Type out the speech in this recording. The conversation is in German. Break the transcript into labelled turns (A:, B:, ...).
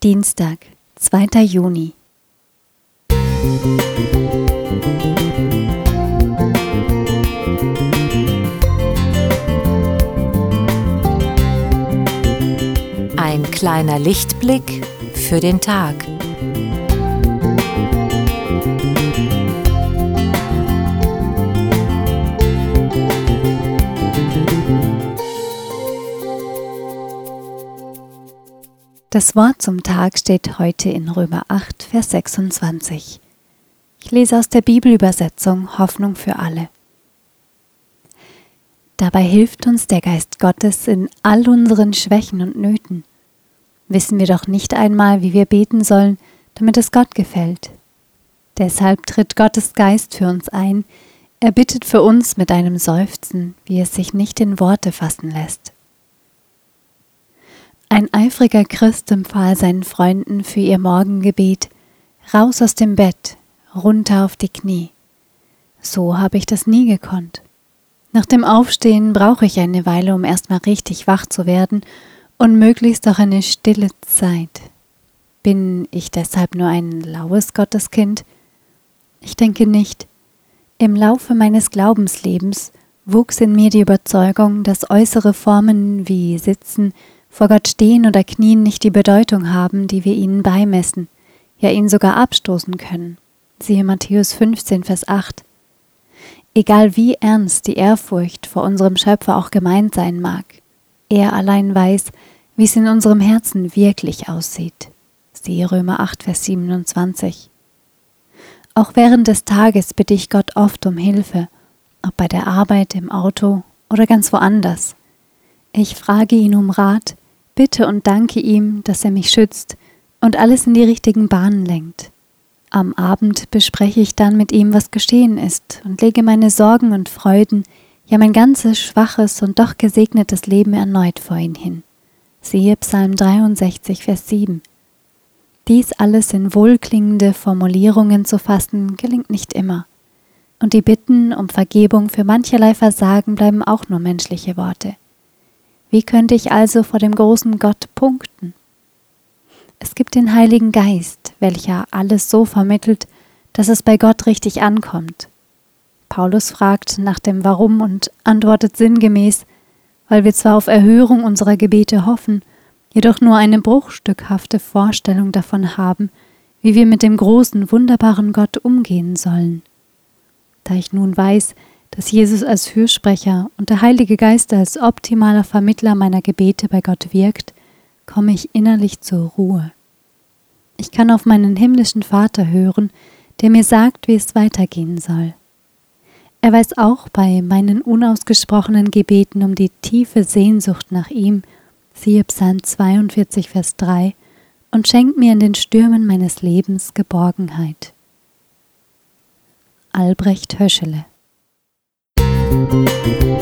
A: Dienstag, 2. Juni.
B: Ein kleiner Lichtblick für den Tag.
A: Das Wort zum Tag steht heute in Römer 8, Vers 26. Ich lese aus der Bibelübersetzung Hoffnung für alle. Dabei hilft uns der Geist Gottes in all unseren Schwächen und Nöten. Wissen wir doch nicht einmal, wie wir beten sollen, damit es Gott gefällt. Deshalb tritt Gottes Geist für uns ein. Er bittet für uns mit einem Seufzen, wie es sich nicht in Worte fassen lässt. Ein eifriger Christ empfahl seinen Freunden für ihr Morgengebet: Raus aus dem Bett, runter auf die Knie. So habe ich das nie gekonnt. Nach dem Aufstehen brauche ich eine Weile, um erstmal richtig wach zu werden und möglichst auch eine stille Zeit. Bin ich deshalb nur ein laues Gotteskind? Ich denke nicht. Im Laufe meines Glaubenslebens wuchs in mir die Überzeugung, dass äußere Formen wie Sitzen, vor Gott stehen oder knien nicht die Bedeutung haben, die wir ihnen beimessen, ja ihn sogar abstoßen können. Siehe Matthäus 15, Vers 8. Egal wie ernst die Ehrfurcht vor unserem Schöpfer auch gemeint sein mag, er allein weiß, wie es in unserem Herzen wirklich aussieht. Siehe Römer 8, Vers 27. Auch während des Tages bitte ich Gott oft um Hilfe, ob bei der Arbeit, im Auto oder ganz woanders. Ich frage ihn um Rat, bitte und danke ihm, dass er mich schützt und alles in die richtigen Bahnen lenkt. Am Abend bespreche ich dann mit ihm, was geschehen ist, und lege meine Sorgen und Freuden, ja mein ganzes schwaches und doch gesegnetes Leben erneut vor ihn hin. Siehe Psalm 63, Vers 7. Dies alles in wohlklingende Formulierungen zu fassen, gelingt nicht immer. Und die Bitten um Vergebung für mancherlei Versagen bleiben auch nur menschliche Worte. Wie könnte ich also vor dem großen Gott punkten? Es gibt den Heiligen Geist, welcher alles so vermittelt, dass es bei Gott richtig ankommt. Paulus fragt nach dem Warum und antwortet sinngemäß: Weil wir zwar auf Erhörung unserer Gebete hoffen, jedoch nur eine bruchstückhafte Vorstellung davon haben, wie wir mit dem großen, wunderbaren Gott umgehen sollen. Da ich nun weiß, dass Jesus als Fürsprecher und der Heilige Geist als optimaler Vermittler meiner Gebete bei Gott wirkt, komme ich innerlich zur Ruhe. Ich kann auf meinen himmlischen Vater hören, der mir sagt, wie es weitergehen soll. Er weiß auch bei meinen unausgesprochenen Gebeten um die tiefe Sehnsucht nach ihm, siehe Psalm 42, Vers 3, und schenkt mir in den Stürmen meines Lebens Geborgenheit. Albrecht Höschele.